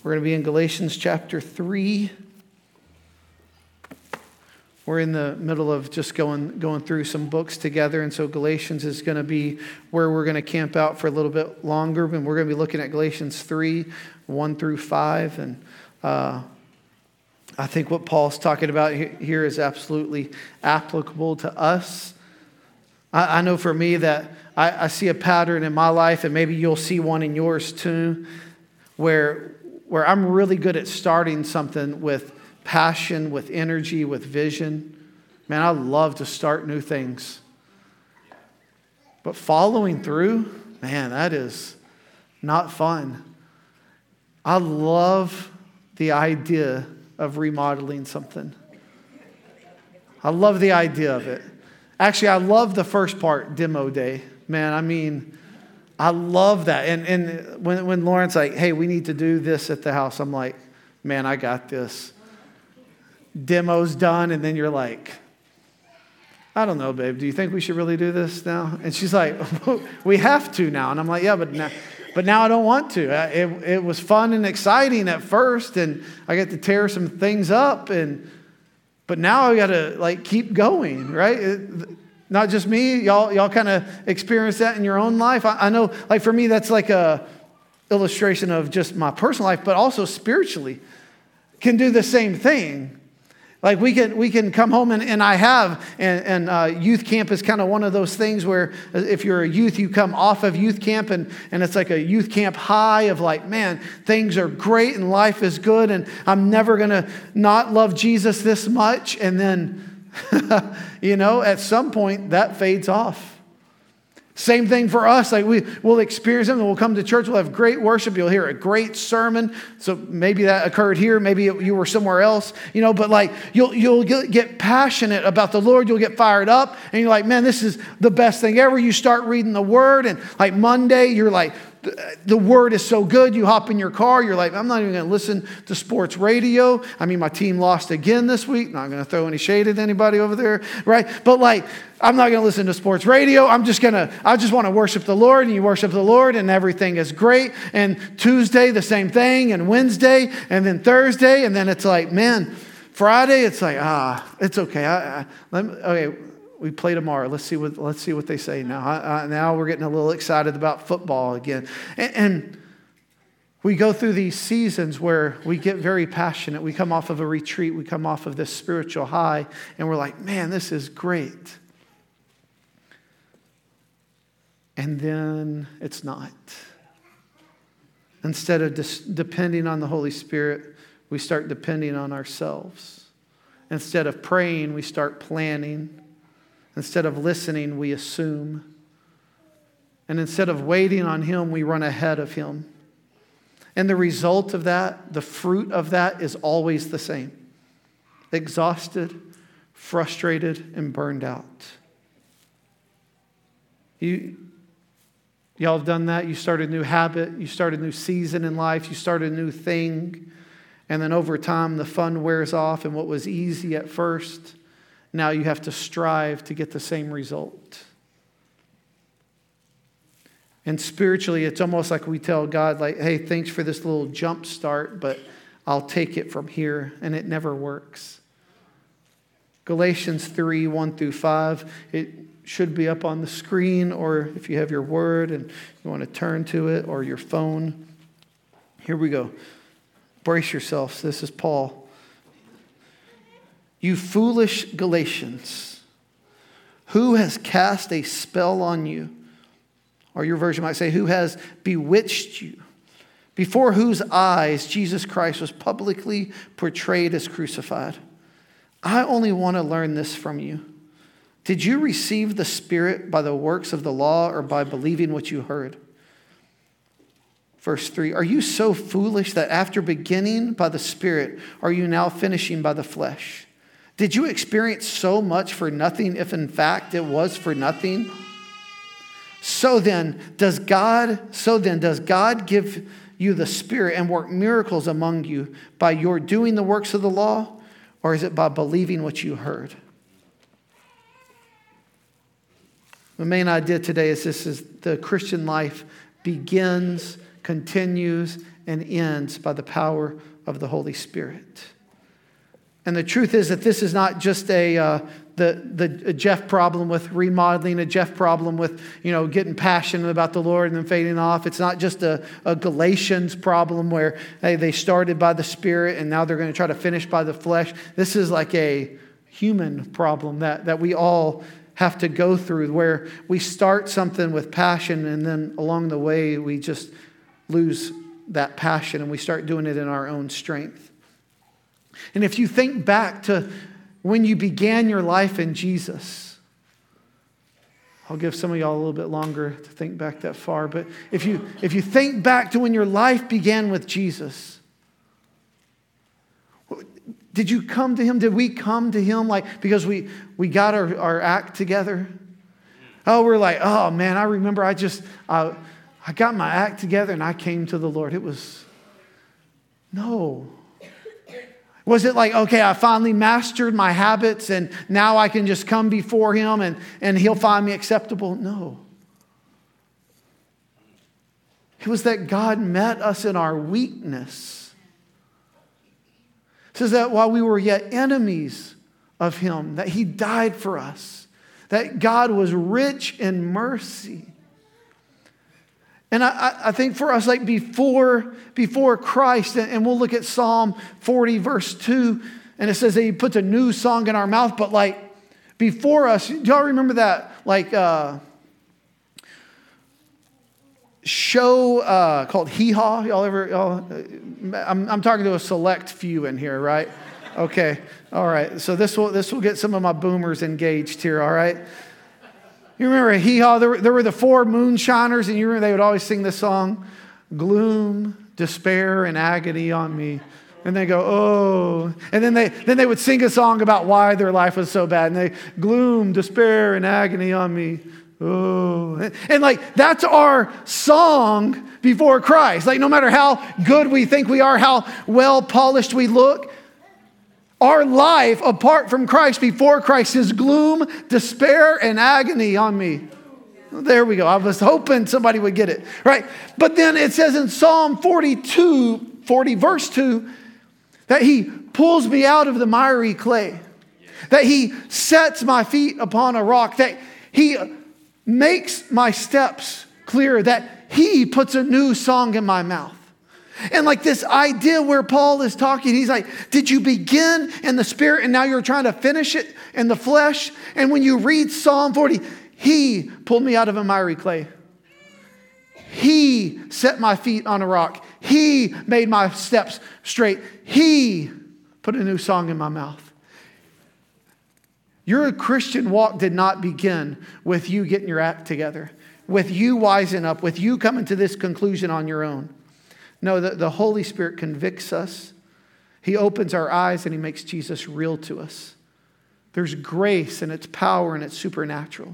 We're going to be in Galatians chapter 3. We're in the middle of just going through some books together, and so Galatians is going to be where we're going to camp out for a little bit longer, and we're going to be looking at Galatians 3, 1 through 5, and I think what Paul's talking about here is absolutely applicable to us. I know for me that I see a pattern in my life, and maybe you'll see one in yours too, where I'm really good at starting something with passion, with energy, with vision. Man, I love to start new things. But following through, man, that is not fun. I love the idea of remodeling something. I love the idea of it. Actually, I love the first part, demo day. Man, I mean, I love that. And when Lauren's like, hey, we need to do this at the house, I'm like, man, I got this. Demo's done, and then you're like, I don't know, babe, do you think we should really do this now? And she's like, we have to now. And I'm like, yeah, but now I don't want to. It was fun and exciting at first, and I get to tear some things up, but now I got to keep going, right? Not just me, y'all kind of experience that in your own life. I know, for me, that's like a illustration of just my personal life, but also spiritually can do the same thing. Like we can come home and I have, and youth camp is kind of one of those things where if you're a youth, you come off of youth camp and it's like a youth camp high of man, things are great and life is good and I'm never going to not love Jesus this much. And then, at some point that fades off. Same thing for us. We'll experience them and we'll come to church. We'll have great worship. You'll hear a great sermon. So maybe that occurred here. Maybe you were somewhere else, but you'll get passionate about the Lord. You'll get fired up and you're like, man, this is the best thing ever. You start reading the word and Monday, you're like, the word is so good. You hop in your car. You're like, I'm not even going to listen to sports radio. I mean, my team lost again this week. Not going to throw any shade at anybody over there, right? But I'm not going to listen to sports radio. I just want to worship the Lord, and you worship the Lord and everything is great. And Tuesday, the same thing, and Wednesday, and then Thursday. And then it's man, Friday, it's it's okay. Okay. We play tomorrow. Let's see what they say now. Now we're getting a little excited about football again. And we go through these seasons where we get very passionate. We come off of a retreat. We come off of this spiritual high. And we're like, man, this is great. And then it's not. Instead of depending on the Holy Spirit, we start depending on ourselves. Instead of praying, we start planning. Instead of listening, we assume. And instead of waiting on Him, we run ahead of Him. And the result of that, the fruit of that, is always the same. Exhausted, frustrated, and burned out. Y'all have done that. You start a new habit. You start a new season in life. You start a new thing. And then over time, the fun wears off. And what was easy at first, now you have to strive to get the same result. And spiritually, it's almost like we tell God, hey, thanks for this little jump start, but I'll take it from here. And it never works. Galatians 3, 1 through 5, it should be up on the screen, or if you have your word and you want to turn to it, or your phone. Here we go. Brace yourselves. This is Paul. You foolish Galatians, who has cast a spell on you? Or your version might say, who has bewitched you? Before whose eyes Jesus Christ was publicly portrayed as crucified. I only want to learn this from you. Did you receive the Spirit by the works of the law or by believing what you heard? Verse 3, are you so foolish that after beginning by the Spirit, are you now finishing by the flesh? Did you experience so much for nothing if in fact it was for nothing? So then, does God give you the Spirit and work miracles among you by your doing the works of the law, or is it by believing what you heard? The main idea today is the Christian life begins, continues, and ends by the power of the Holy Spirit. And the truth is that this is not just a Jeff problem with remodeling, a Jeff problem with, getting passionate about the Lord and then fading off. It's not just a Galatians problem where they started by the Spirit and now they're going to try to finish by the flesh. This is like a human problem that we all have to go through, where we start something with passion and then along the way we just lose that passion and we start doing it in our own strength. And if you think back to when you began your life in Jesus, I'll give some of y'all a little bit longer to think back that far, but if you think back to when your life began with Jesus, did you come to Him? Did we come to Him because we got our act together? Oh, we're like, oh man, I remember I got my act together and I came to the Lord. No. Was it like, okay, I finally mastered my habits and now I can just come before Him and He'll find me acceptable? No. It was that God met us in our weakness. It says that while we were yet enemies of Him, that He died for us, that God was rich in mercy. And I think for us, like before Christ, and we'll look at Psalm 40, verse 2, and it says that He puts a new song in our mouth, but like before us, do y'all remember that show called Hee Haw? I'm talking to a select few in here, right? Okay, all right. So this will get some of my boomers engaged here, all right? You remember Hee Haw? There were the four moonshiners, and you remember they would always sing this song, gloom, despair, and agony on me. And they go, oh. And then they would sing a song about why their life was so bad. And they, gloom, despair, and agony on me. Oh. And like, that's our song before Christ. Like, no matter how good we think we are, how well polished we look, our life apart from Christ, before Christ, is gloom, despair, and agony on me. There we go. I was hoping somebody would get it, right? But then it says in Psalm 40 verse 2, that He pulls me out of the miry clay, that He sets my feet upon a rock, that He makes my steps clear, that He puts a new song in my mouth. And like this idea where Paul is talking, he's like, did you begin in the Spirit and now you're trying to finish it in the flesh? And when you read Psalm 40, He pulled me out of a miry clay. He set my feet on a rock. He made my steps straight. He put a new song in my mouth. Your Christian walk did not begin with you getting your act together, with you wising up, with you coming to this conclusion on your own. No, the Holy Spirit convicts us. He opens our eyes and He makes Jesus real to us. There's grace and it's power and it's supernatural.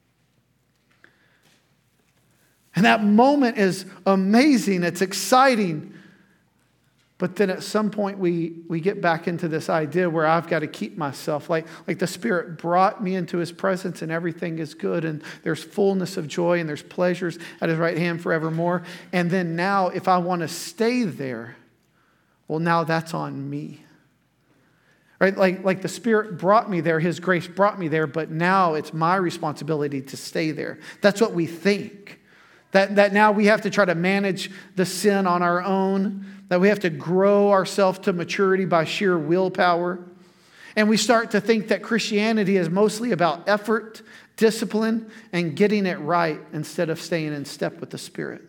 And that moment is amazing. It's exciting. But then at some point we get back into this idea where I've got to keep myself. Like the Spirit brought me into His presence and everything is good and there's fullness of joy and there's pleasures at His right hand forevermore. And then now if I want to stay there, well, now that's on me. Right? Like the Spirit brought me there, His grace brought me there, but now it's my responsibility to stay there. That's what we think. That now we have to try to manage the sin on our own, that we have to grow ourselves to maturity by sheer willpower. And we start to think that Christianity is mostly about effort, discipline, and getting it right instead of staying in step with the Spirit.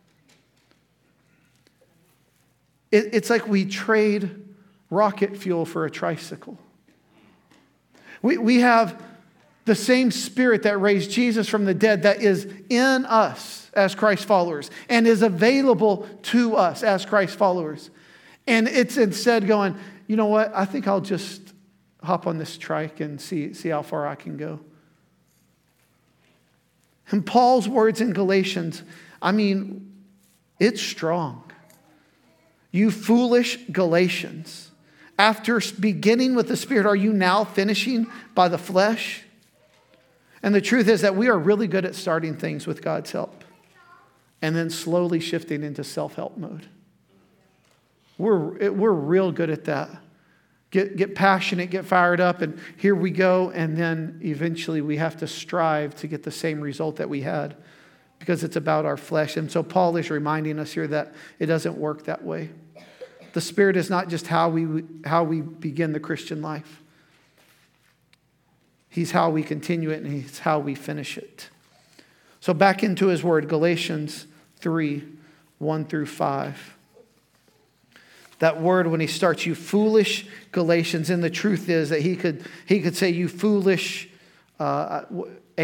It's like we trade rocket fuel for a tricycle. We have the same Spirit that raised Jesus from the dead that is in us as Christ followers and is available to us as Christ followers. And it's instead going, you know what? I think I'll just hop on this trike and see how far I can go. And Paul's words in Galatians, I mean, it's strong. You foolish Galatians, after beginning with the Spirit, are you now finishing by the flesh? And the truth is that we are really good at starting things with God's help and then slowly shifting into self-help mode. We're real good at that. Get passionate, get fired up, and here we go. And then eventually we have to strive to get the same result that we had because it's about our flesh. And so Paul is reminding us here that it doesn't work that way. The Spirit is not just how we begin the Christian life. He's how we continue it, and He's how we finish it. So back into His Word, Galatians 3, 1 through 5. That word when he starts, you foolish Galatians, and the truth is that he could say, you foolish what are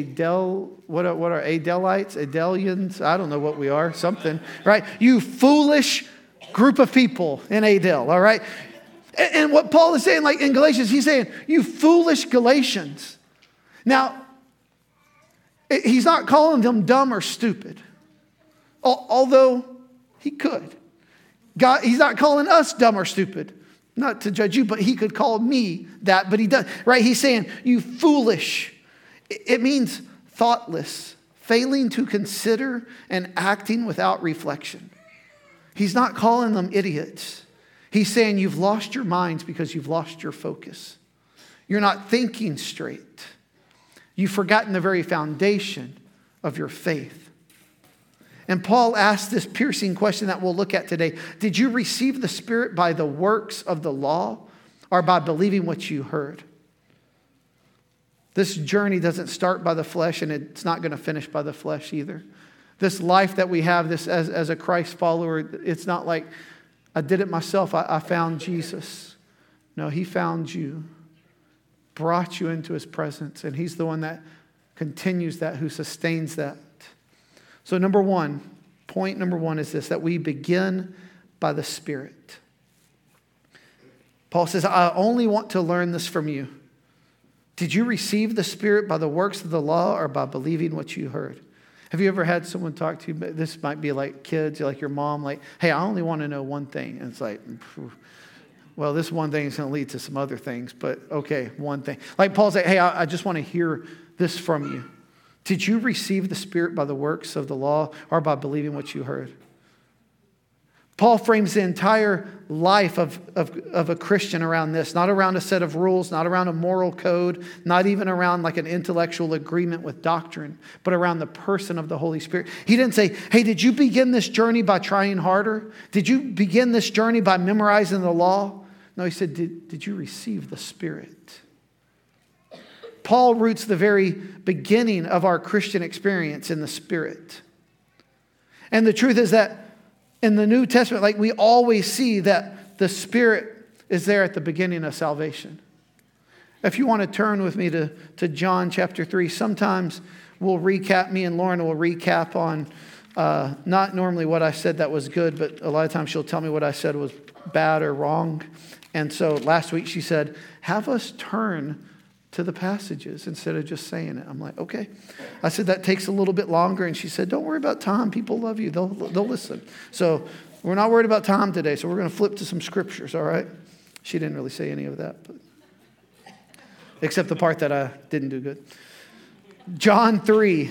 Adelites, Adelians? I don't know what we are, something, right? You foolish group of people in Adel, all right? And what Paul is saying, like in Galatians, he's saying, you foolish Galatians. Now, he's not calling them dumb or stupid, although he could. God, he's not calling us dumb or stupid, not to judge you, but he could call me that, but he does, right? He's saying, you foolish. It means thoughtless, failing to consider and acting without reflection. He's not calling them idiots. He's saying you've lost your minds because you've lost your focus. You're not thinking straight. You've forgotten the very foundation of your faith. And Paul asked this piercing question that we'll look at today. Did you receive the Spirit by the works of the law or by believing what you heard? This journey doesn't start by the flesh, and it's not going to finish by the flesh either. This life that we have, this as a Christ follower, it's not like I did it myself. I found Jesus. No, He found you, brought you into His presence, and He's the one that continues that, who sustains that. So point number one is this, that we begin by the Spirit. Paul says, I only want to learn this from you. Did you receive the Spirit by the works of the law or by believing what you heard? Have you ever had someone talk to you? This might be like kids, like your mom, like, hey, I only want to know one thing. And it's like, well, this one thing is going to lead to some other things, but okay, one thing. Like Paul's like, hey, I just want to hear this from you. Did you receive the Spirit by the works of the law or by believing what you heard? Paul frames the entire life of a Christian around this, not around a set of rules, not around a moral code, not even around like an intellectual agreement with doctrine, but around the person of the Holy Spirit. He didn't say, hey, did you begin this journey by trying harder? Did you begin this journey by memorizing the law? No, he said, did you receive the Spirit? Paul roots the very beginning of our Christian experience in the Spirit. And the truth is that in the New Testament, like we always see that the Spirit is there at the beginning of salvation. If you want to turn with me to John chapter 3, sometimes we'll recap, me and Lauren will recap on not normally what I said that was good, but a lot of times she'll tell me what I said was bad or wrong. And so last week she said, have us turn to the passages instead of just saying it. I'm like, okay. I said, that takes a little bit longer. And she said, don't worry about time. People love you. They'll listen. So we're not worried about time today. So we're going to flip to some scriptures, all right? She didn't really say any of that, but except the part that I didn't do good. John 3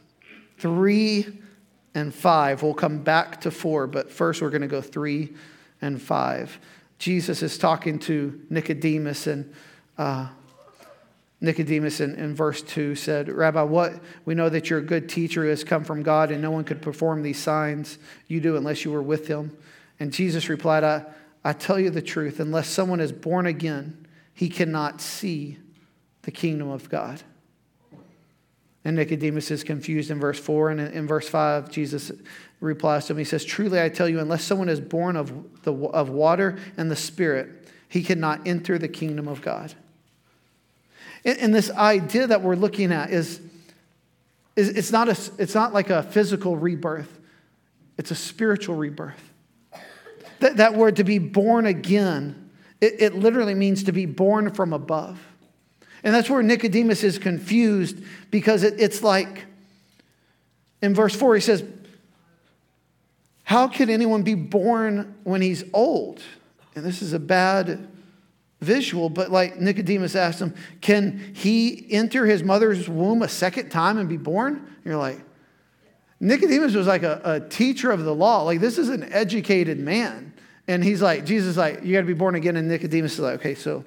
and 5. We'll come back to 4, but first we're going to go 3 and 5. Jesus is talking to Nicodemus, and Nicodemus in verse 2 said, Rabbi, we know that you're a good teacher who has come from God, and no one could perform these signs you do unless you were with him. And Jesus replied, I tell you the truth, unless someone is born again, he cannot see the kingdom of God. And Nicodemus is confused in verse 4. And in verse 5, Jesus replies to him. He says, truly I tell you, unless someone is born of water and the Spirit, he cannot enter the kingdom of God. And this idea that we're looking at is it's not like a physical rebirth. It's a spiritual rebirth. That word to be born again, it literally means to be born from above. And that's where Nicodemus is confused, because it's like in verse 4 he says, how can anyone be born when he's old? And this is a bad visual, but like Nicodemus asked him, can he enter his mother's womb a second time and be born? And you're like, Nicodemus was like a teacher of the law. Like, this is an educated man. And he's like, Jesus is like, you got to be born again. And Nicodemus is like, okay, so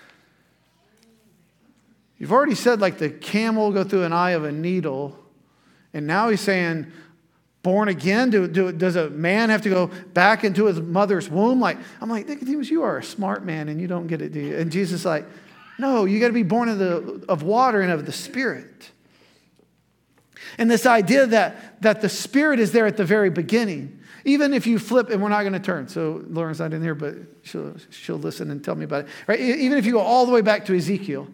you've already said like the camel will go through an eye of a needle. And now he's saying, born again? Does a man have to go back into his mother's womb? I'm like, Nicodemus, you are a smart man and you don't get it, do you? And Jesus is like, no, you got to be born of water and of the Spirit. And this idea that the Spirit is there at the very beginning. Even if you flip, and we're not going to turn, so Lauren's not in here, but she'll listen and tell me about it. Right? Even if you go all the way back to Ezekiel,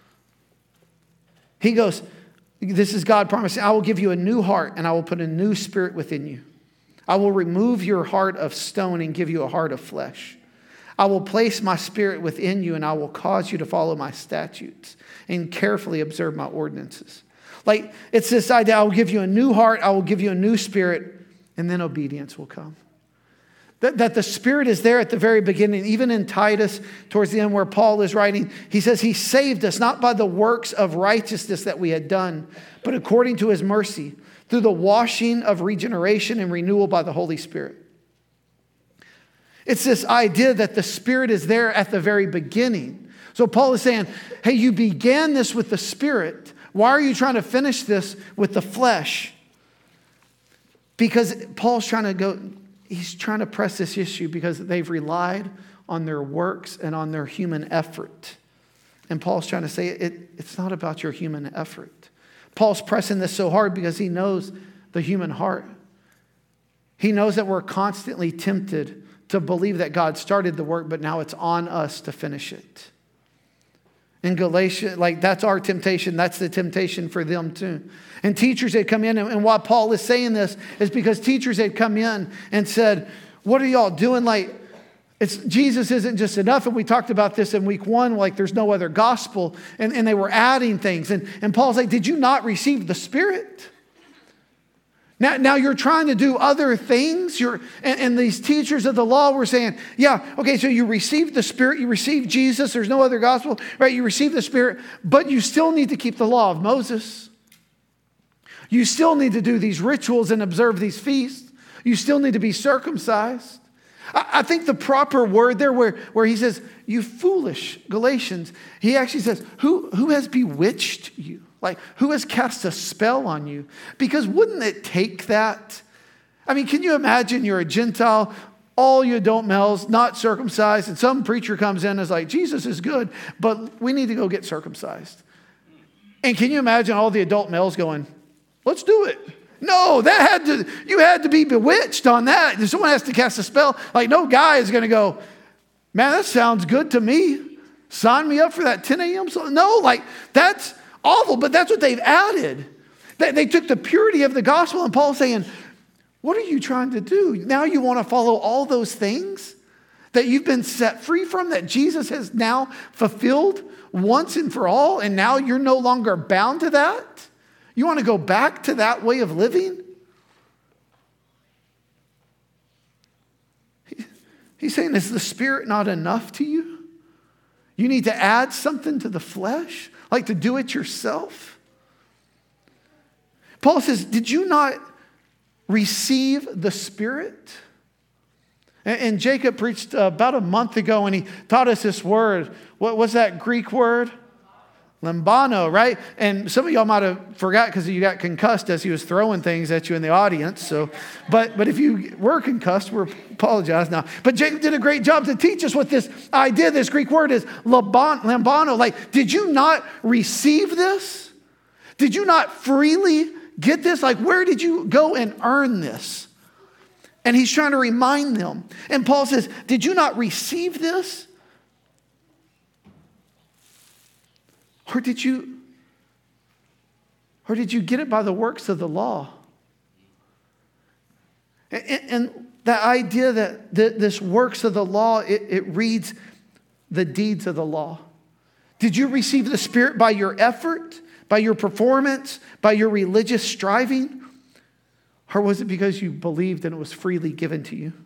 he goes, this is God promising, I will give you a new heart and I will put a new spirit within you. I will remove your heart of stone and give you a heart of flesh. I will place my spirit within you and I will cause you to follow my statutes and carefully observe my ordinances. Like, it's this idea, I will give you a new heart, I will give you a new spirit, and then obedience will come. That the Spirit is there at the very beginning. Even in Titus, towards the end where Paul is writing, he says he saved us not by the works of righteousness that we had done, but according to his mercy, through the washing of regeneration and renewal by the Holy Spirit. It's this idea that the Spirit is there at the very beginning. So Paul is saying, hey, you began this with the Spirit. Why are you trying to finish this with the flesh? Because Paul's he's trying to press this issue because they've relied on their works and on their human effort. And Paul's trying to say it's not about your human effort. Paul's pressing this so hard because he knows the human heart. He knows that we're constantly tempted to believe that God started the work, but now it's on us to finish it. In Galatia, that's our temptation. That's the temptation for them too. And teachers had come in, and why Paul is saying this is because teachers had come in and said, what are y'all doing? Jesus isn't just enough. And we talked about this in week 1, there's no other gospel. And they were adding things. And Paul's like, did you not receive the Spirit? Now you're trying to do other things. And these teachers of the law were saying, yeah, okay, so you received the Spirit, you received Jesus, there's no other gospel, right? You received the Spirit, but you still need to keep the law of Moses. You still need to do these rituals and observe these feasts. You still need to be circumcised. I think the proper word there where he says, you foolish Galatians, he actually says, who has bewitched you? Who has cast a spell on you? Because wouldn't it take that? I mean, can you imagine you're a Gentile, all you adult males, not circumcised, and some preacher comes in and is like, Jesus is good, but we need to go get circumcised. And can you imagine all the adult males going, let's do it. No, you had to be bewitched on that. Someone has to cast a spell. No guy is going to go, man, that sounds good to me. Sign me up for that 10 a.m. No, that's awful, but that's what they've added. They took the purity of the gospel, and Paul's saying, what are you trying to do? Now you want to follow all those things that you've been set free from, that Jesus has now fulfilled once and for all, and now you're no longer bound to that? You want to go back to that way of living? He's saying, is the Spirit not enough to you? You need to add something to the flesh, to do it yourself? Paul says, did you not receive the Spirit? And Jacob preached about a month ago, and he taught us this word. What was that Greek word? Lambano, right? And some of y'all might have forgot because you got concussed as he was throwing things at you in the audience. So, but if you were concussed, we apologize now. But Jacob did a great job to teach us what this idea, this Greek word is, lambano. Did you not receive this? Did you not freely get this? Where did you go and earn this? And he's trying to remind them. And Paul says, did you not receive this? Or did you get it by the works of the law? And the idea that this works of the law, it reads the deeds of the law. Did you receive the Spirit by your effort, by your performance, by your religious striving? Or was it because you believed and it was freely given to you?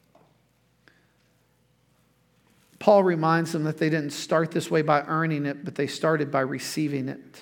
Paul reminds them that they didn't start this way by earning it, but they started by receiving it.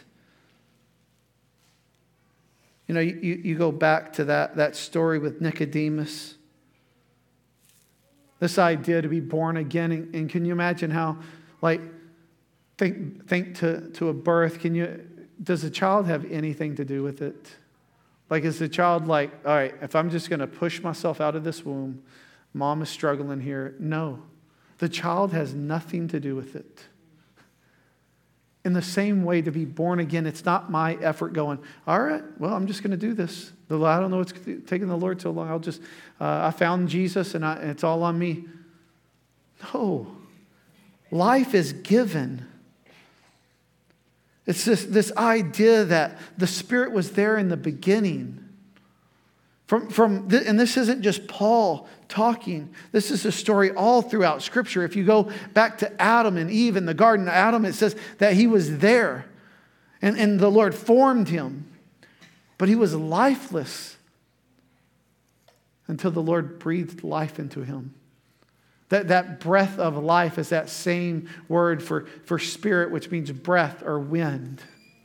You go back to that story with Nicodemus. This idea to be born again. And can you imagine how, like, think to a birth, does a child have anything to do with it? Like, is the child like, all right, if I'm just going to push myself out of this womb, mom is struggling here. No, the child has nothing to do with it. In the same way, to be born again, it's not my effort going, all right, well, I'm just going to do this. I don't know what's taking the Lord so long. I found Jesus and it's all on me. No. Life is given. It's this idea that the Spirit was there in the beginning. And this isn't just Paul talking. This is a story all throughout Scripture. If you go back to Adam and Eve in the Garden of Adam, it says that he was there. And the Lord formed him. But he was lifeless until the Lord breathed life into him. That breath of life is that same word for spirit, which means breath or wind.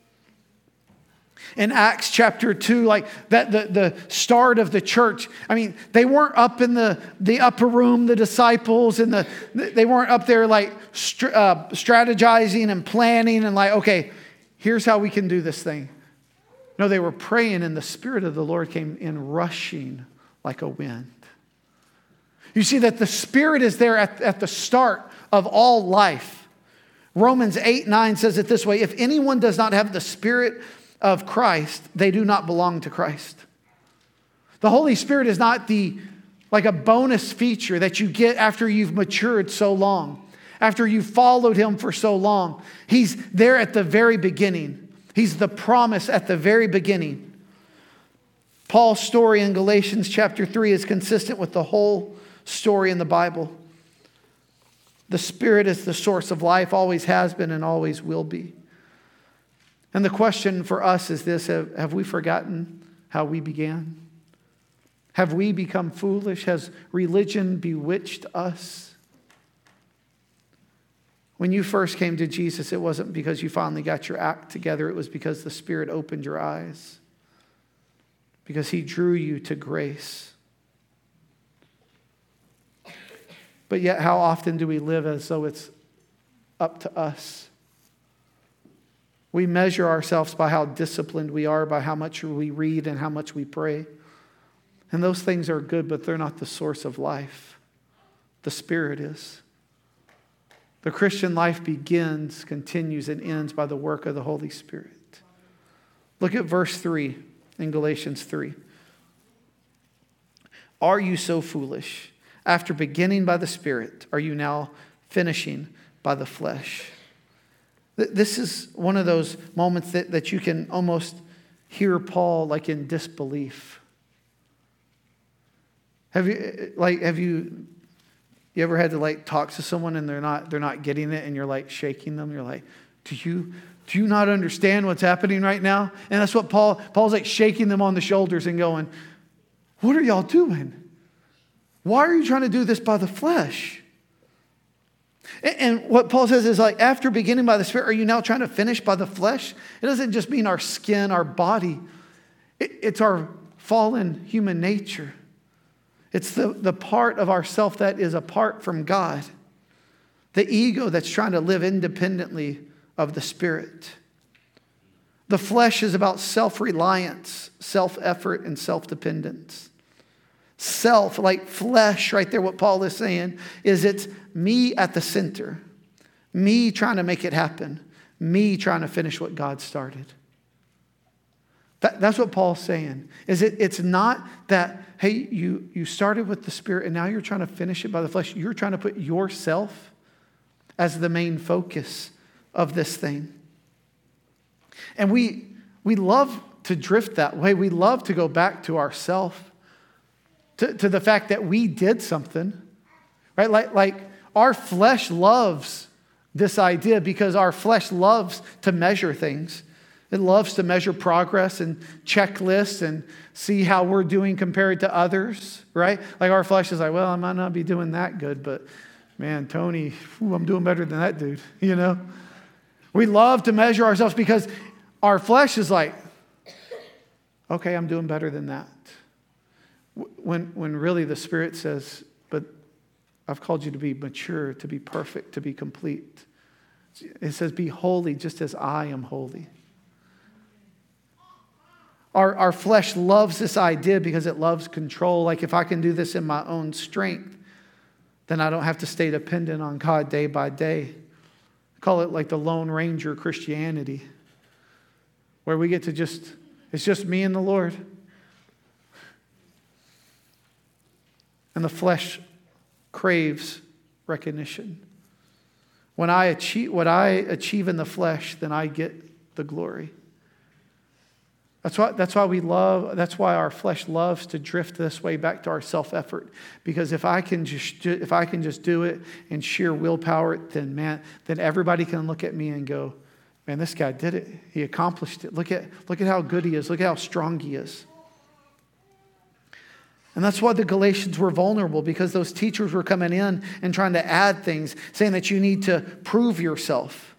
In Acts chapter 2, like that, the start of the church, I mean, they weren't up in the upper room, the disciples, and they weren't up there like strategizing and planning and like, okay, here's how we can do this thing. No, they were praying and the Spirit of the Lord came in rushing like a wind. You see that the Spirit is there at the start of all life. Romans 8:9 says it this way: if anyone does not have the Spirit of Christ, they do not belong to Christ. The Holy Spirit is not like a bonus feature that you get after you've matured so long, after you've followed Him for so long. He's there at the very beginning. He's the promise at the very beginning. Paul's story in Galatians chapter 3 is consistent with the whole story in the Bible. The Spirit is the source of life, always has been and always will be. And the question for us is this: have we forgotten how we began? Have we become foolish? Has religion bewitched us? When you first came to Jesus, it wasn't because you finally got your act together. It was because the Spirit opened your eyes. Because He drew you to grace. But yet, how often do we live as though it's up to us? We measure ourselves by how disciplined we are, by how much we read and how much we pray. And those things are good, but they're not the source of life. The Spirit is. The Christian life begins, continues, and ends by the work of the Holy Spirit. Look at verse 3 in Galatians 3. Are you so foolish? After beginning by the Spirit, are you now finishing by the flesh? This is one of those moments that you can almost hear Paul like in disbelief. Have you ever had to like talk to someone and they're not getting it and you're like shaking them? You're like, do you not understand what's happening right now? And that's what Paul's like shaking them on the shoulders and going, what are y'all doing? Why are you trying to do this by the flesh? And what Paul says is like, after beginning by the Spirit, are you now trying to finish by the flesh? It doesn't just mean our skin, our body. It's our fallen human nature. It's the part of ourself that is apart from God. The ego that's trying to live independently of the Spirit. The flesh is about self-reliance, self-effort, and self-dependence. Self, like flesh, right there, what Paul is saying, is it's me at the center. Me trying to make it happen. Me trying to finish what God started. That's what Paul's saying. It's not that, hey, you started with the Spirit and now you're trying to finish it by the flesh. You're trying to put yourself as the main focus of this thing. And we love to drift that way. We love to go back to ourselves. To the fact that we did something, right? Like our flesh loves this idea because our flesh loves to measure things. It loves to measure progress and checklists and see how we're doing compared to others, right? Like our flesh is like, well, I might not be doing that good, but man, Tony, I'm doing better than that dude, you know? We love to measure ourselves because our flesh is like, okay, I'm doing better than that. When really the Spirit says, but I've called you to be mature, to be perfect, to be complete. It says, be holy just as I am holy. Our flesh loves this idea because it loves control. Like if I can do this in my own strength, then I don't have to stay dependent on God day by day. I call it like the Lone Ranger Christianity, where we get to it's just me and the Lord. And the flesh craves recognition. When I achieve what I achieve in the flesh, then I get the glory. That's why our flesh loves to drift this way back to our self-effort. Because if I can just do it in sheer willpower, then everybody can look at me and go, man, this guy did it. He accomplished it. Look at how good he is. Look at how strong he is. And that's why the Galatians were vulnerable, because those teachers were coming in and trying to add things, saying that you need to prove yourself.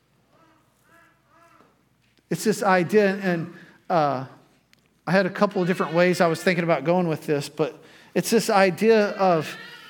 It's this idea, and I had a couple of different ways I was thinking about going with this, but it's this idea of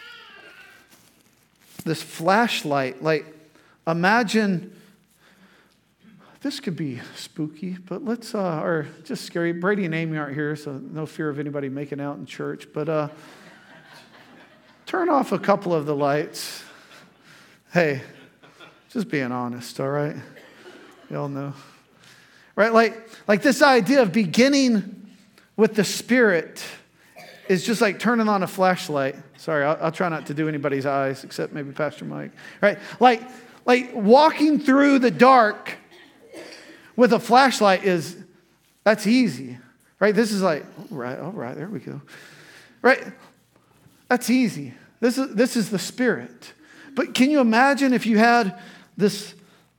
this flashlight. Like, imagine, this could be spooky, but let's, or just scary. Brady and Amy aren't here, so no fear of anybody making out in church, but turn off a couple of the lights. Hey, just being honest, all right? Y'all know. Right, like this idea of beginning with the Spirit is just like turning on a flashlight. Sorry, I'll try not to do anybody's eyes except maybe Pastor Mike. Right, like walking through the dark with a flashlight that's easy. Right, this is like, all right, there we go. Right, that's easy. This is the Spirit. But can you imagine if you had this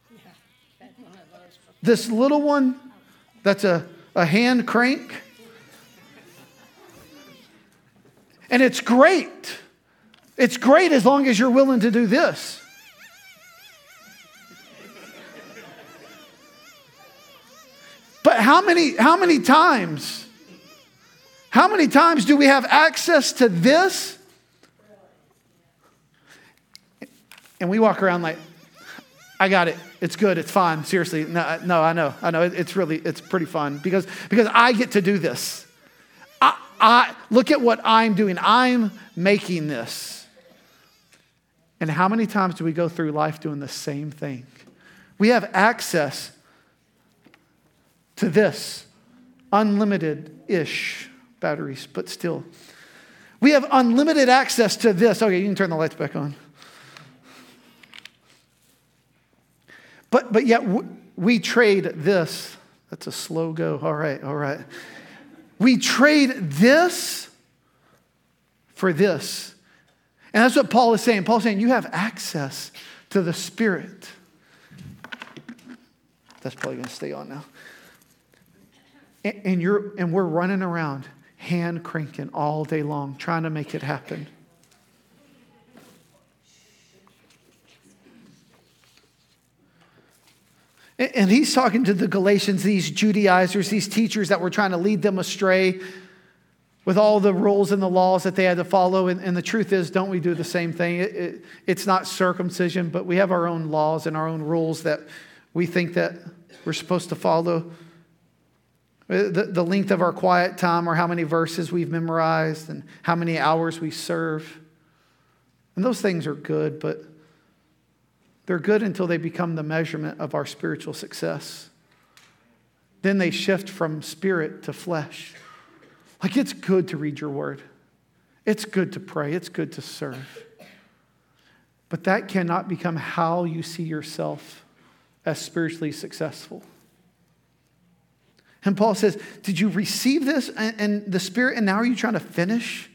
little one that's a hand crank? And it's great. It's great as long as you're willing to do this. But how many times do we have access to this? And we walk around like, I got it. It's good. It's fine. Seriously. No, I know. It's pretty fun because I get to do this. I look at what I'm doing. I'm making this. And how many times do we go through life doing the same thing? We have access to this unlimited-ish batteries, but still. We have unlimited access to this. Okay, you can turn the lights back on. But yet we trade this. That's a slow go. All right. We trade this for this. And that's what Paul is saying. Paul's saying you have access to the Spirit. That's probably going to stay on now. And we're running around hand cranking all day long trying to make it happen. And he's talking to the Galatians, these Judaizers, these teachers that were trying to lead them astray with all the rules and the laws that they had to follow. And the truth is, don't we do the same thing? It's not circumcision, but we have our own laws and our own rules that we think that we're supposed to follow. The length of our quiet time, or how many verses we've memorized and how many hours we serve. And those things are good, but they're good until they become the measurement of our spiritual success. Then they shift from spirit to flesh. Like, it's good to read your word. It's good to pray. It's good to serve. But that cannot become how you see yourself as spiritually successful. And Paul says, did you receive this and the Spirit, and now are you trying to finish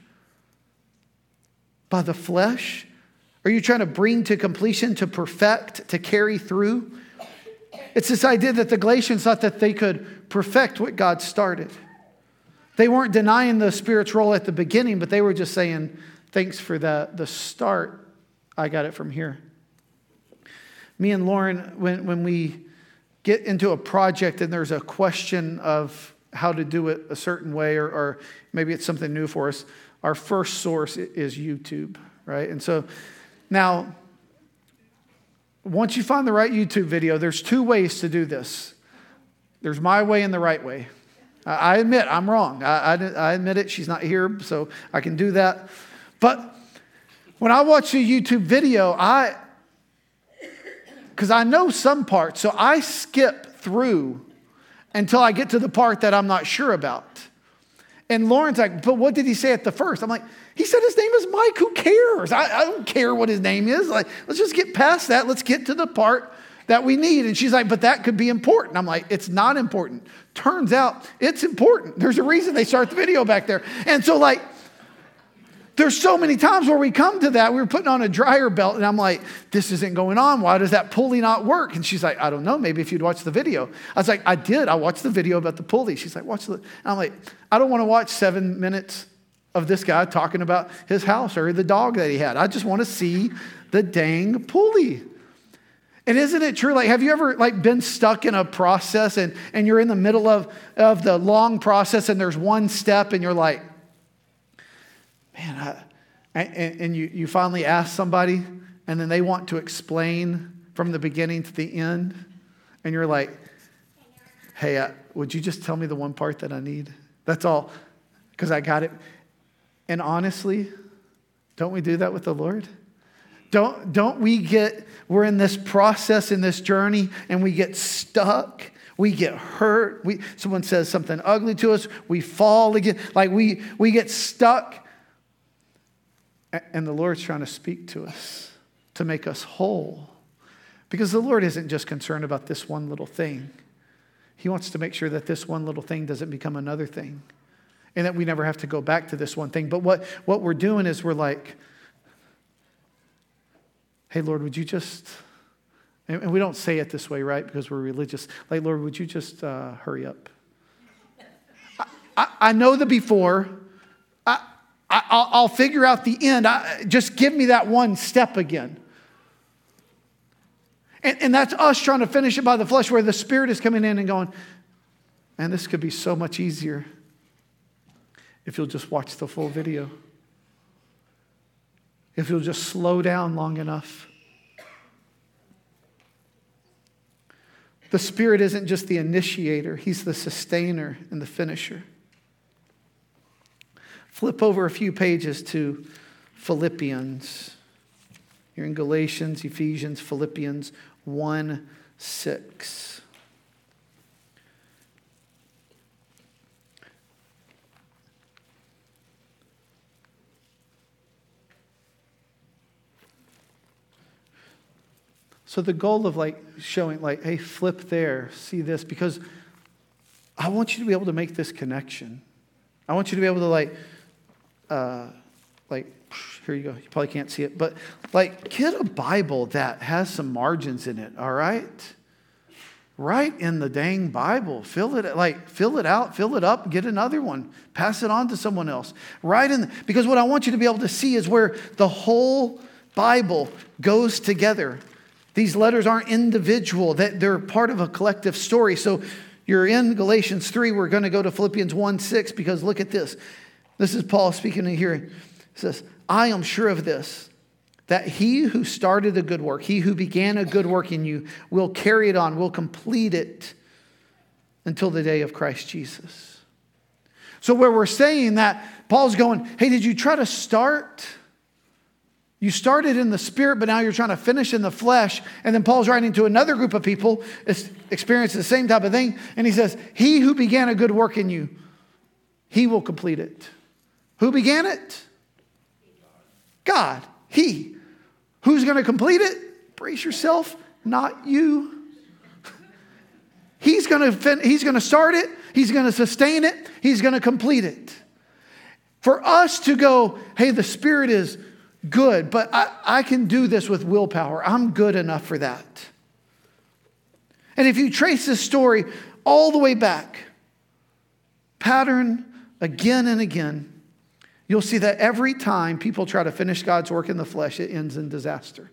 by the flesh? Are you trying to bring to completion, to perfect, to carry through? It's this idea that the Galatians thought that they could perfect what God started. They weren't denying the Spirit's role at the beginning, but they were just saying, thanks for the start. I got it from here. Me and Lauren, when we get into a project and there's a question of how to do it a certain way, or maybe it's something new for us, our first source is YouTube. right? And so now, once you find the right YouTube video, there's two ways to do this. There's my way and the right way. I admit I'm wrong. I admit it. She's not here, so I can do that. But when I watch a YouTube video, because I know some parts, so I skip through until I get to the part that I'm not sure about. And Lauren's like, but what did he say at the first? I'm like, he said his name is Mike. Who cares? I don't care what his name is. Like, let's just get past that. Let's get to the part that we need. And she's like, but that could be important. I'm like, it's not important. Turns out it's important. There's a reason they start the video back there. And so like, there's so many times where we come to that. We were putting on a dryer belt and I'm like, this isn't going on. Why does that pulley not work? And she's like, I don't know. Maybe if you'd watch the video. I was like, I did. I watched the video about the pulley. She's like, watch the. And I'm like, I don't want to watch 7 minutes of this guy talking about his house or the dog that he had. I just want to see the dang pulley. And isn't it true? Like, have you ever like been stuck in a process and you're in the middle of the long process and there's one step and you're like, man, and you finally ask somebody and then they want to explain from the beginning to the end. And you're like, hey, would you just tell me the one part that I need? That's all, because I got it. And honestly, don't we do that with the Lord? Don't we we're in this process, in this journey, and we get stuck. We get hurt. Someone says something ugly to us. We fall again. Like we get stuck. And the Lord's trying to speak to us to make us whole. Because the Lord isn't just concerned about this one little thing. He wants to make sure that this one little thing doesn't become another thing. And that we never have to go back to this one thing. But what we're doing is we're like, hey, Lord, would you just... And we don't say it this way, right? Because we're religious. Like, Lord, would you just hurry up? I know the before. I'll figure out the end. Just give me that one step again. And that's us trying to finish it by the flesh, where the Spirit is coming in and going, man, this could be so much easier if you'll just watch the full video. If you'll just slow down long enough. The Spirit isn't just the initiator. He's the sustainer and the finisher. Flip over a few pages to Philippians. You're in Galatians, Ephesians, Philippians 1:6. So the goal of like showing like, hey, flip there, see this, because I want you to be able to make this connection. I want you to be able to like, here you go. You probably can't see it, but like get a Bible that has some margins in it. All right. Write in the dang Bible. Fill it out, fill it up, get another one, pass it on to someone else. Because what I want you to be able to see is where the whole Bible goes together. These letters aren't individual, that they're part of a collective story. So you're in Galatians 3. We're going to go to Philippians 1:6 because look at this. This is Paul speaking in here. He says, I am sure of this, that he who started a good work, he who began a good work in you, will carry it on, will complete it until the day of Christ Jesus. So where we're saying that, Paul's going, hey, did you try to start? You started in the Spirit, but now you're trying to finish in the flesh. And then Paul's writing to another group of people experiencing the same type of thing. And he says, he who began a good work in you, he will complete it. Who began it? God. He. Who's going to complete it? Brace yourself, not you. He's going to start it. He's going to sustain it. He's going to complete it. For us to go, hey, the Spirit is good, but I can do this with willpower. I'm good enough for that. And if you trace this story all the way back, pattern again and again, you'll see that every time people try to finish God's work in the flesh, it ends in disaster.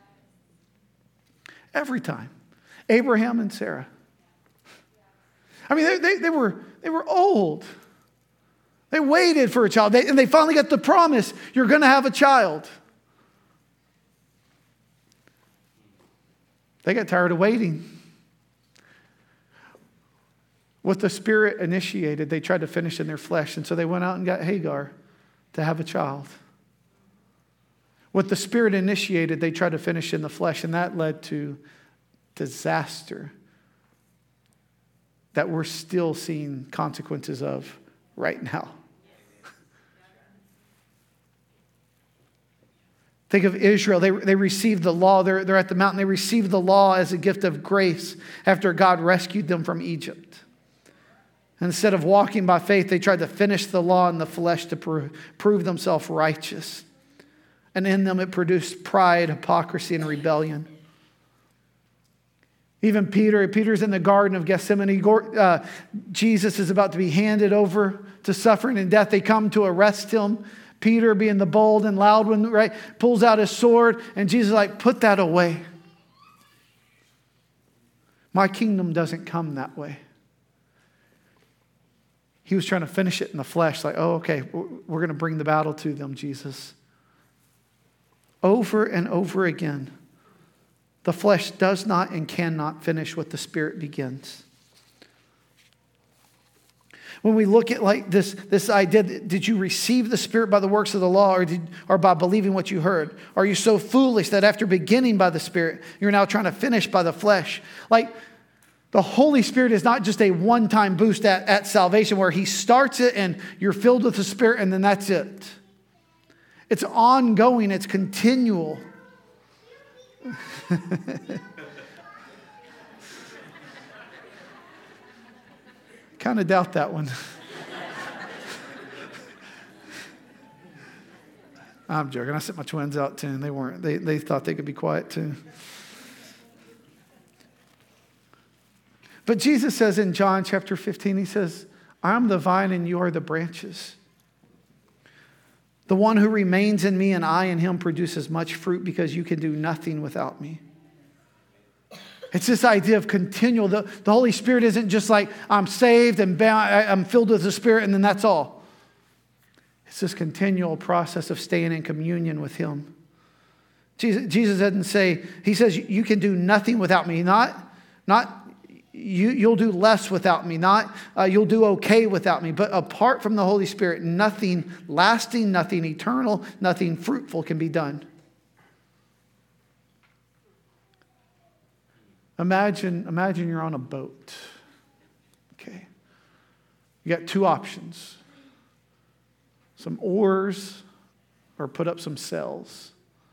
Every time. Abraham and Sarah. I mean, they were old. They waited for a child. And they finally got the promise, you're going to have a child. They got tired of waiting. What the Spirit initiated, they tried to finish in their flesh. And so they went out and got Hagar to have a child. What the Spirit initiated, they tried to finish in the flesh. And that led to disaster that we're still seeing consequences of right now. Think of Israel. They received the law. They're at the mountain. They received the law as a gift of grace after God rescued them from Egypt. Instead of walking by faith, they tried to finish the law in the flesh to prove themselves righteous. And in them it produced pride, hypocrisy, and rebellion. Even Peter's in the Garden of Gethsemane. Jesus is about to be handed over to suffering and death. They come to arrest him. Peter, being the bold and loud one, right, pulls out his sword, and Jesus is like, put that away. My kingdom doesn't come that way. He was trying to finish it in the flesh, like, oh, okay, we're going to bring the battle to them, Jesus. Over and over again, the flesh does not and cannot finish what the Spirit begins. When we look at like this idea, did you receive the Spirit by the works of the law or by believing what you heard? Are you so foolish that after beginning by the Spirit, you're now trying to finish by the flesh? Like, the Holy Spirit is not just a one-time boost at salvation where He starts it and you're filled with the Spirit and then that's it. It's ongoing. It's continual. Kind of doubt that one. I'm joking. I sent my twins out too, and they weren't. They thought they could be quiet too. But Jesus says in John chapter 15, He says, I'm the vine and you are the branches. The one who remains in me and I in him produces much fruit because you can do nothing without me. It's this idea of continual. The Holy Spirit isn't just like, I'm saved and I'm filled with the Spirit and then that's all. It's this continual process of staying in communion with Him. Jesus doesn't say, He says, you can do nothing without me. Not you'll do less without me. Not you'll do okay without me. But apart from the Holy Spirit, nothing lasting, nothing eternal, nothing fruitful can be done. Imagine you're on a boat. Okay. You got two options. Some oars or put up some sails.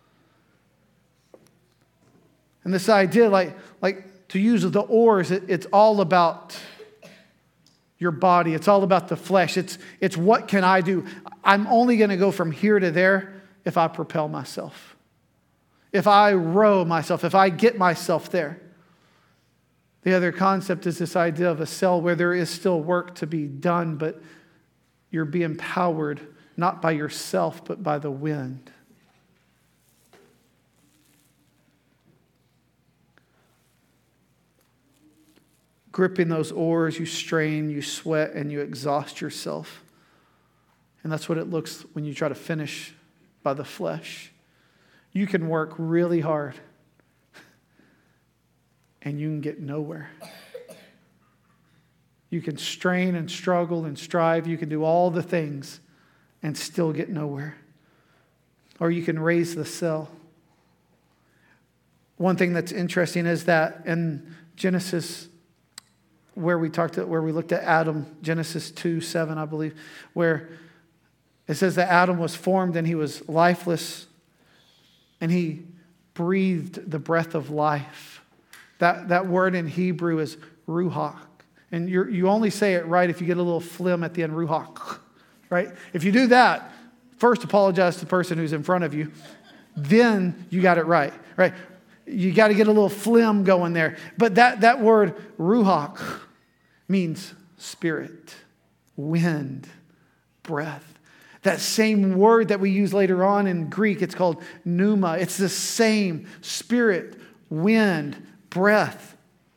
And this idea, like to use the oars, it's all about your body. It's all about the flesh. It's what can I do? I'm only going to go from here to there if I propel myself. If I row myself, if I get myself there. The other concept is this idea of a sail where there is still work to be done, but you're being powered not by yourself, but by the wind. Gripping those oars, you strain, you sweat, and you exhaust yourself. And that's what it looks when you try to finish by the flesh. You can work really hard, and you can get nowhere. You can strain and struggle and strive. You can do all the things and still get nowhere. Or you can raise the sail. One thing that's interesting is that in Genesis, where we looked at Adam, Genesis 2:7, I believe, where it says that Adam was formed and he was lifeless and he breathed the breath of life. That word in Hebrew is ruach. And you only say it right if you get a little phlegm at the end, ruach, right? If you do that, first apologize to the person who's in front of you. Then you got it right? You got to get a little phlegm going there. But that word ruach means spirit, wind, breath. That same word that we use later on in Greek, it's called pneuma. It's the same spirit, wind, breath.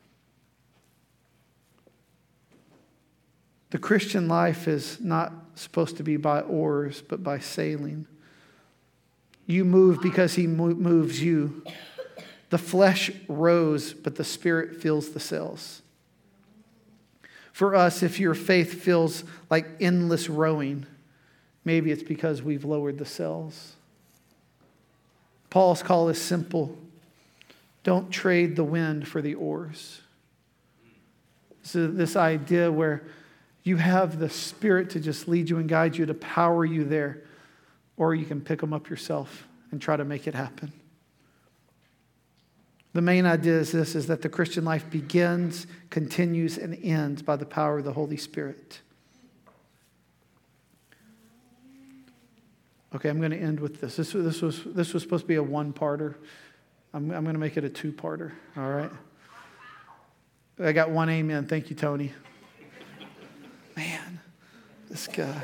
The Christian life is not supposed to be by oars, but by sailing. You move because He moves you. The flesh rows, but the Spirit fills the cells. For us, if your faith feels like endless rowing, maybe it's because we've lowered the cells. Paul's call is simple. Don't trade the wind for the oars. So this idea where you have the Spirit to just lead you and guide you, to power you there, or you can pick them up yourself and try to make it happen. The main idea is this, is that the Christian life begins, continues, and ends by the power of the Holy Spirit. Okay, I'm going to end with this. This was supposed to be a one-parter. I'm going to make it a two-parter, all right? I got one amen. Thank you, Tony. Man, this guy.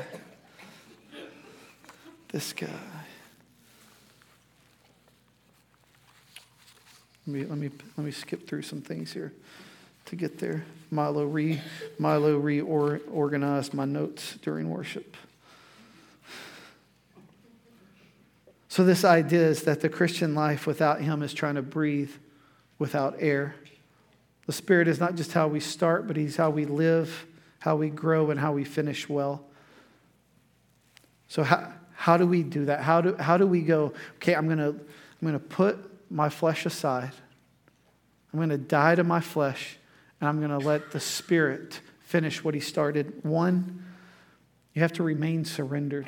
Let me skip through some things here to get there. Milo reorganized my notes during worship. So this idea is that the Christian life without Him is trying to breathe without air. The Spirit is not just how we start, but He's how we live, how we grow, and how we finish well. So how do we do that? How do we go, okay, I'm going to put my flesh aside. I'm going to die to my flesh, and I'm going to let the Spirit finish what He started. One, you have to remain surrendered.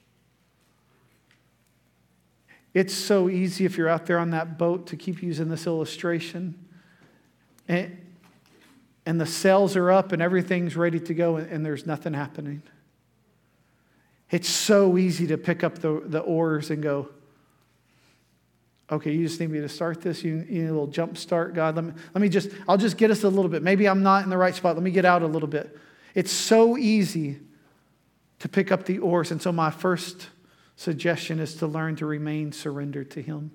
It's so easy if you're out there on that boat to keep using this illustration. And the sails are up and everything's ready to go and there's nothing happening. It's so easy to pick up the oars and go, okay, you just need me to start this. You need a little jump start, God. I'll just get us a little bit. Maybe I'm not in the right spot. Let me get out a little bit. It's so easy to pick up the oars. And so my first suggestion is to learn to remain surrendered to Him.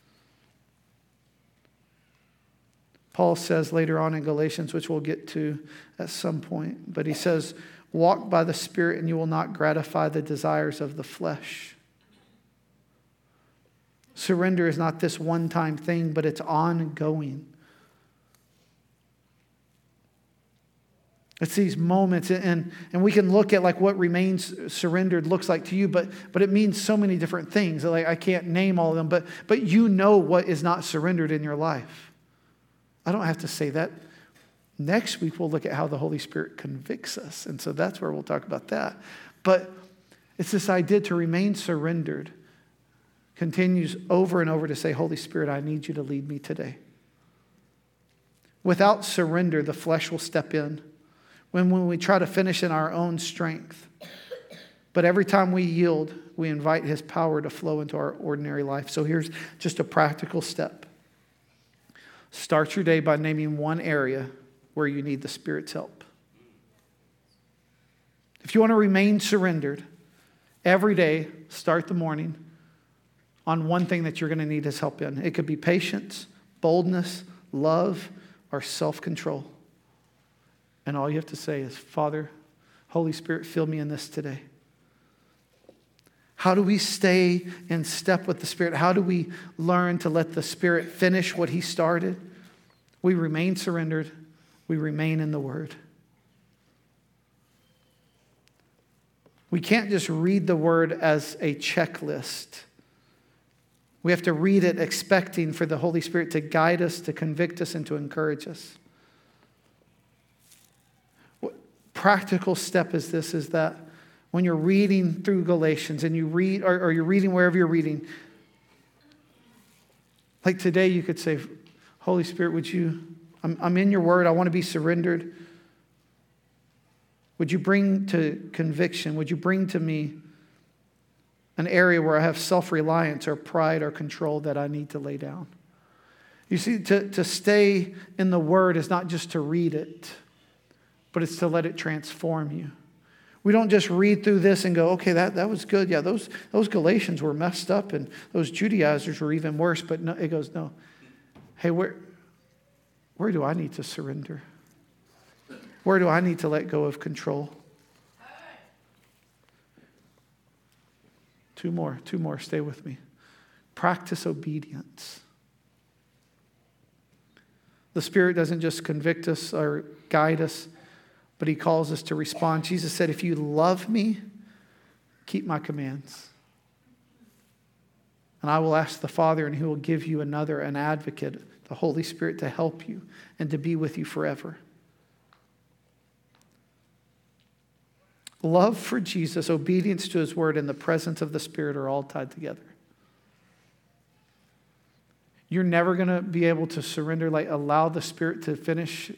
Paul says later on in Galatians, which we'll get to at some point, but he says, walk by the Spirit and you will not gratify the desires of the flesh. Surrender is not this one-time thing, but it's ongoing. It's these moments, and we can look at like what remains surrendered looks like to you, but it means so many different things. Like I can't name all of them, but you know what is not surrendered in your life. I don't have to say that. Next week we'll look at how the Holy Spirit convicts us, and so that's where we'll talk about that. But it's this idea to remain surrendered. Continues over and over to say, Holy Spirit, I need you to lead me today. Without surrender, the flesh will step in. When we try to finish in our own strength. But every time we yield, we invite His power to flow into our ordinary life. So here's just a practical step. Start your day by naming one area where you need the Spirit's help. If you want to remain surrendered, every day, start the morning on one thing that you're going to need His help in. It could be patience, boldness, love, or self-control. And all you have to say is, Father, Holy Spirit, fill me in this today. How do we stay in step with the Spirit? How do we learn to let the Spirit finish what He started? We remain surrendered. We remain in the Word. We can't just read the Word as a checklist. We have to read it expecting for the Holy Spirit to guide us, to convict us, and to encourage us. Practical step is this, is that when you're reading through Galatians and you read, or you're reading wherever you're reading, like today you could say, Holy Spirit, would you, I'm in your word, I want to be surrendered. Would you bring to conviction, would you bring to me an area where I have self-reliance or pride or control that I need to lay down? You see, to stay in the word is not just to read it, but it's to let it transform you. We don't just read through this and go, okay, that was good. Yeah, those Galatians were messed up and those Judaizers were even worse. But no, it goes, no. Hey, where do I need to surrender? Where do I need to let go of control? Two more. Stay with me. Practice obedience. The Spirit doesn't just convict us or guide us, but he calls us to respond. Jesus said, if you love me, keep my commands. And I will ask the Father, and he will give you another, an advocate, the Holy Spirit, to help you and to be with you forever. Love for Jesus, obedience to his word, and the presence of the Spirit are all tied together. You're never going to be able to surrender, allow the Spirit to finish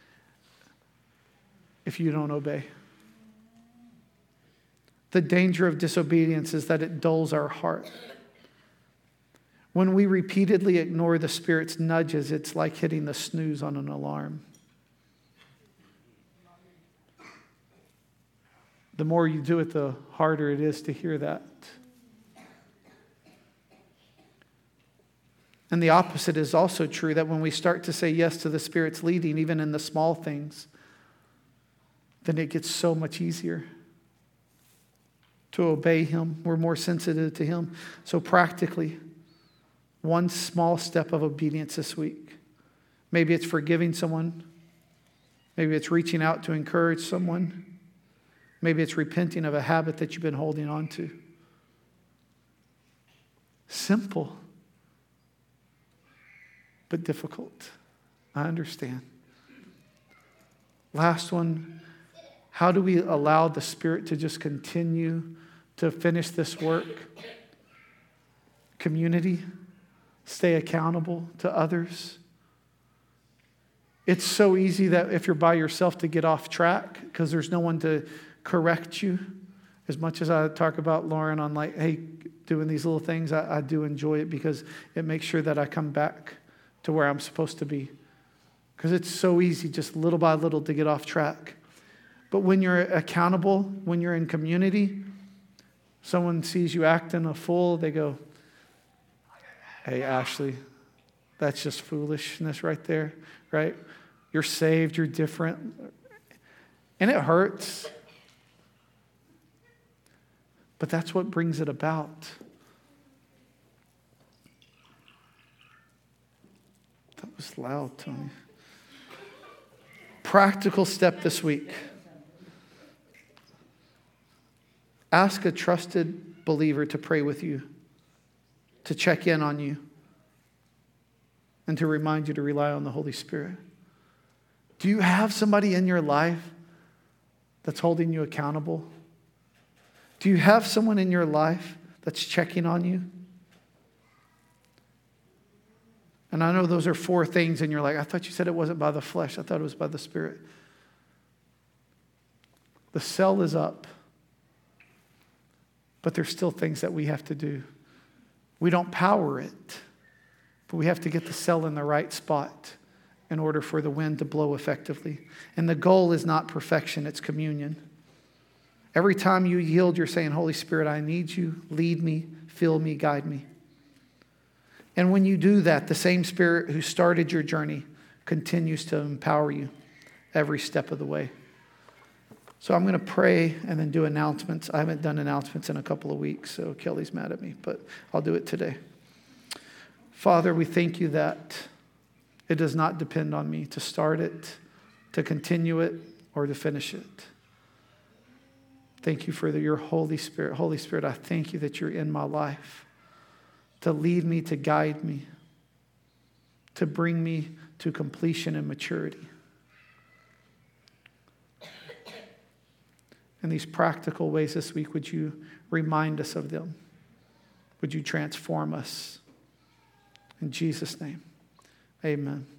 if you don't obey. The danger of disobedience is that it dulls our heart. When we repeatedly ignore the Spirit's nudges, it's like hitting the snooze on an alarm. The more you do it, the harder it is to hear that. And the opposite is also true, that when we start to say yes to the Spirit's leading, even in the small things, then it gets so much easier to obey him. We're more sensitive to him. So practically, one small step of obedience this week. Maybe it's forgiving someone. Maybe it's reaching out to encourage someone. Maybe it's repenting of a habit that you've been holding on to. Simple, but difficult. I understand. Last one, how do we allow the Spirit to just continue to finish this work? Community, stay accountable to others. It's so easy that if you're by yourself to get off track because there's no one to correct you. As much as I talk about Lauren on hey, doing these little things, I do enjoy it because it makes sure that I come back to where I'm supposed to be. Because it's so easy just little by little to get off track. But when you're accountable, when you're in community, someone sees you acting a fool, they go, hey, Ashley, that's just foolishness right there, right? You're saved, you're different. And it hurts. But that's what brings it about. That was loud, Tony. Practical step this week. Ask a trusted believer to pray with you, to check in on you, and to remind you to rely on the Holy Spirit. Do you have somebody in your life that's holding you accountable? Do you have someone in your life that's checking on you? And I know those are 4 things, and you're like, I thought you said it wasn't by the flesh. I thought it was by the Spirit. The cell is up, but there's still things that we have to do. We don't power it, but we have to get the cell in the right spot in order for the wind to blow effectively. And the goal is not perfection, it's communion. Every time you yield, you're saying, Holy Spirit, I need you. Lead me, fill me, guide me. And when you do that, the same Spirit who started your journey continues to empower you every step of the way. So I'm going to pray and then do announcements. I haven't done announcements in a couple of weeks, so Kelly's mad at me, but I'll do it today. Father, we thank you that it does not depend on me to start it, to continue it, or to finish it. Thank you for your Holy Spirit. Holy Spirit, I thank you that you're in my life to lead me, to guide me, to bring me to completion and maturity. In these practical ways this week, would you remind us of them? Would you transform us? In Jesus' name, amen.